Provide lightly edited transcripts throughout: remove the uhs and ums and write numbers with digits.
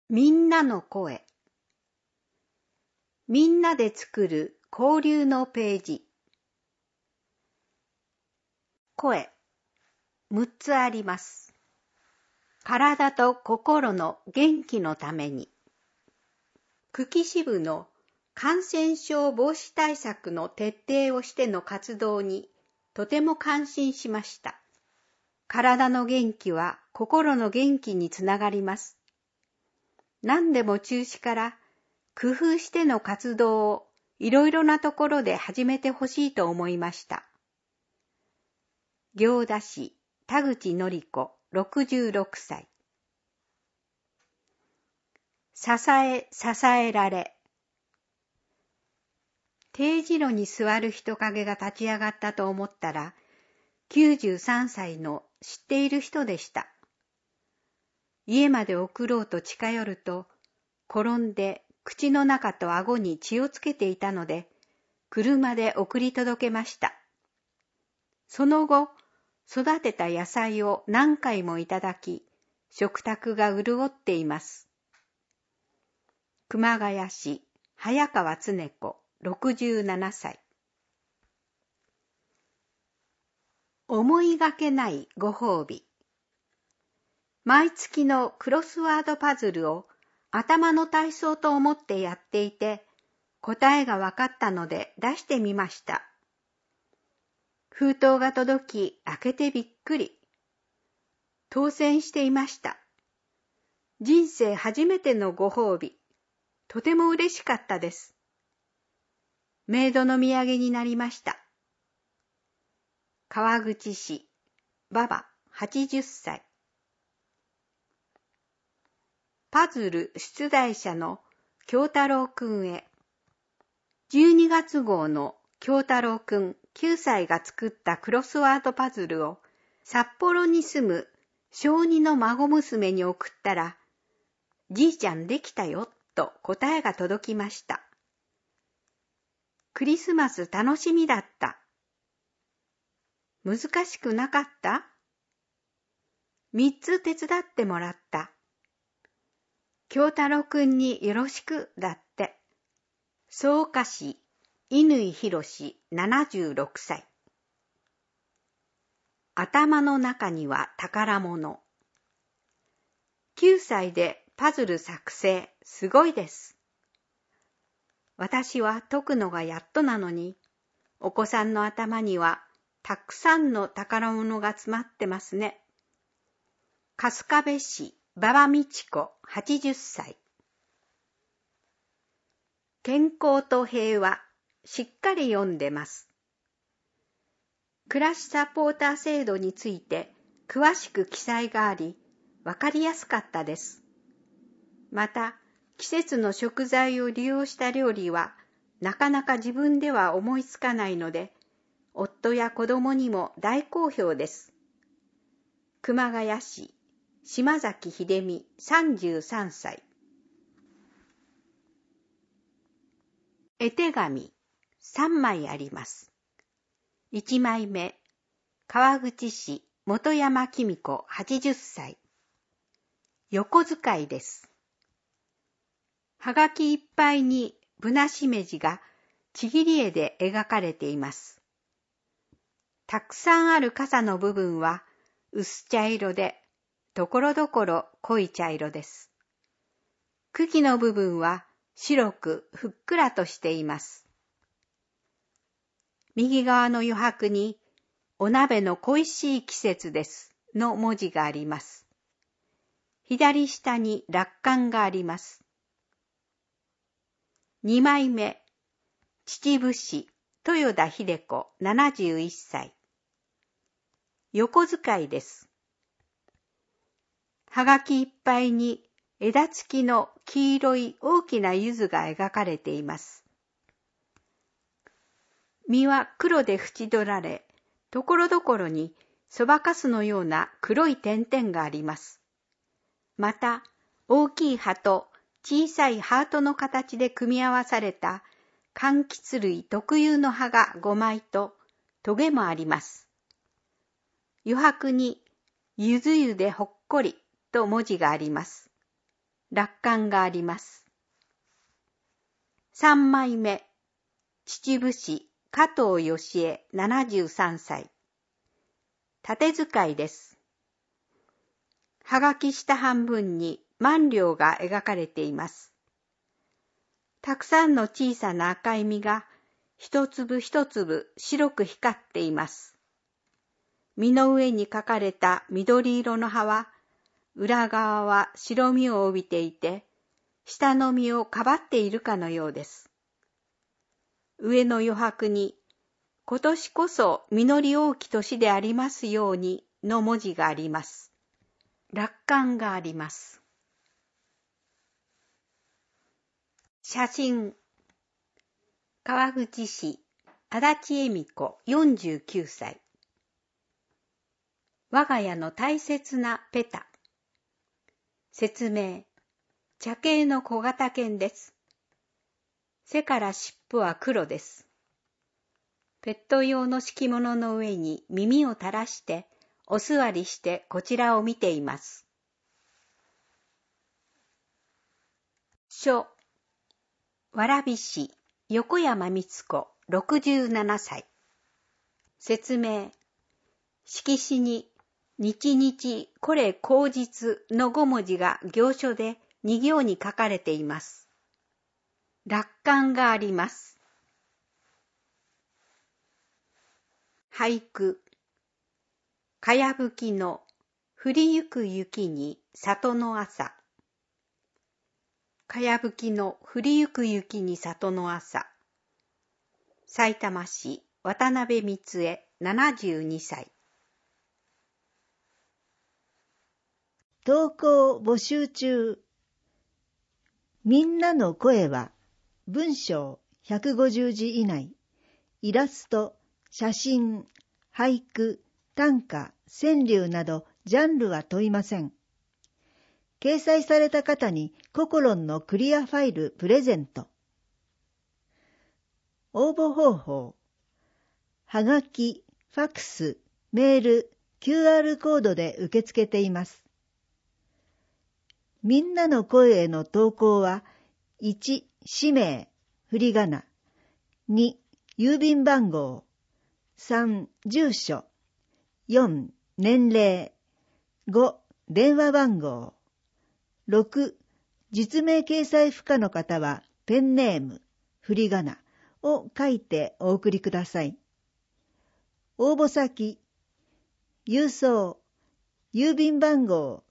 みんなの声。みんなで作る交流のページ。声、6つあります。体と心の元気のために。久喜支部の感染症防止対策の徹底をしての活動にとても感心しました。体の元気は心の元気につながります。何でも中止から工夫しての活動をいろいろなところで始めてほしいと思いました。行田市田口典子66歳。支えられ。定時路に座る人影が立ち上がったと思ったら、93歳の知っている人でした。家まで送ろうと近寄ると、転んで口の中と顎に血をつけていたので、車で送り届けました。その後、育てた野菜を何回もいただき、食卓が潤っています。熊谷市早川恒子67歳。思いがけないご褒美。毎月のクロスワードパズルを頭の体操と思ってやっていて、答えが分かったので出してみました。封筒が届き、開けてびっくり。当選していました。人生初めてのご褒美。とても嬉しかったです。メイドの土産になりました。川口市馬場80歳。パズル出題者の京太郎くんへ。12月号の京太郎くん9歳が作ったクロスワードパズルを札幌に住む小2の孫娘に送ったら、じいちゃんできたよと答えが届きました。クリスマス楽しみだった。難しくなかった？ 3 つ手伝ってもらった。京太郎くんによろしくだって。草加市乾博76歳。頭の中には宝物。9歳でパズル作成、すごいです。私は解くのがやっとなのに、お子さんの頭にはたくさんの宝物が詰まってますね。春日部市馬場美智子80歳。健康と平和、しっかり読んでます。暮らしサポーター制度について詳しく記載があり、わかりやすかったです。また、季節の食材を利用した料理はなかなか自分では思いつかないので、夫や子供にも大好評です。熊谷市島崎秀美33歳。絵手紙3枚あります。1枚目、川口市本山紀美子80歳。横使いです。はがきいっぱいにぶなしめじがちぎり絵で描かれています。たくさんある傘の部分は薄茶色で、ところどころ濃い茶色です。茎の部分は白くふっくらとしています。右側の余白に、お鍋の恋しい季節ですの文字があります。左下に落款があります。2枚目、秩父市豊田秀子71歳。横使いです。はがきいっぱいに枝付きの黄色い大きな柚子が描かれています。実は黒で縁取られ、ところどころにそばかすのような黒い点々があります。また、大きい葉と小さいハートの形で組み合わされた柑橘類特有の葉が5枚とトゲもあります。余白にゆず湯でほっこりと文字があります。 落款があります。3枚目、秩父市加藤義恵73歳。縦使いです。はがき下半分に万両が描かれています。たくさんの小さな赤い実が一粒一粒白く光っています。実の上に描かれた緑色の葉は、裏側は白みを帯びていて、下の実をかばっているかのようです。上の余白に、今年こそ実り多き年でありますようにの文字があります。落款があります。写真。川口市足立恵美子49歳。我が家の大切なペタ。説明。茶系の小型犬です。背から尻尾は黒です。ペット用の敷物の上に耳を垂らしてお座りしてこちらを見ています。書。蕨市横山光子67歳。説明。色紙に日々これ口実の5文字が行書で2行に書かれています。落款があります。俳句。かやぶきの降りゆく雪に里の朝。かやぶきの降りゆく雪に里の朝。さいたま市渡辺光恵72歳。 投稿募集中。みんなの声は文章150字以内、イラスト、写真、俳句、短歌、川柳などジャンルは問いません。掲載された方にココロンのクリアファイルプレゼント。応募方法。はがき、ファックス、メール、QR コードで受け付けています。みんなの声への投稿は、1、氏名、振り仮名、2、郵便番号、3、住所、4、年齢、5、電話番号、6、実名掲載不可の方は、ペンネーム、振り仮名を書いてお送りください。応募先、郵送、郵便番号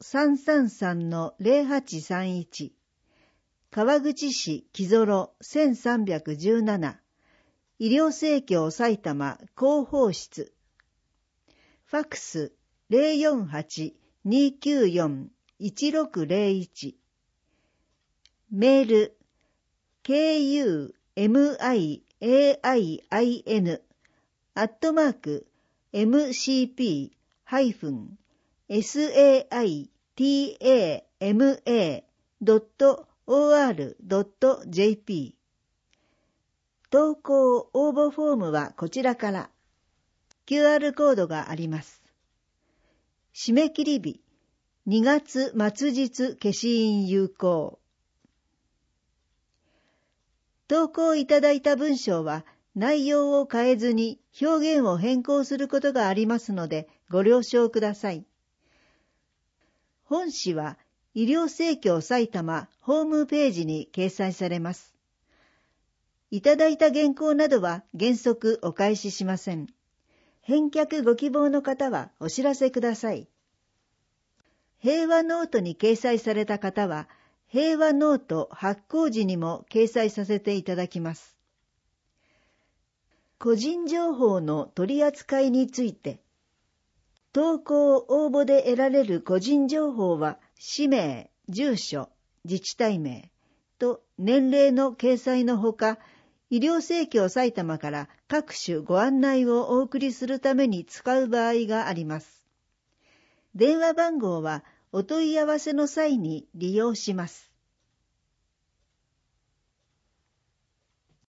333-0831 川口市木園1317医療生協埼玉広報室ファックス 048-294-1601 メール kumaicin@mcp-saitama.or.jp 投稿応募フォームはこちらから。QR コードがあります。締め切り日、2月末日消印有効。投稿いただいた文章は内容を変えずに表現を変更することがありますのでご了承ください。本誌は医療生協埼玉ホームページに掲載されます。いただいた原稿などは原則お返ししません。返却ご希望の方はお知らせください。平和ノートに掲載された方は、平和ノート発行時にも掲載させていただきます。個人情報の取り扱いについて、投稿応募で得られる個人情報は、氏名、住所、自治体名と年齢の掲載のほか、医療生協埼玉から各種ご案内をお送りするために使う場合があります。電話番号はお問い合わせの際に利用します。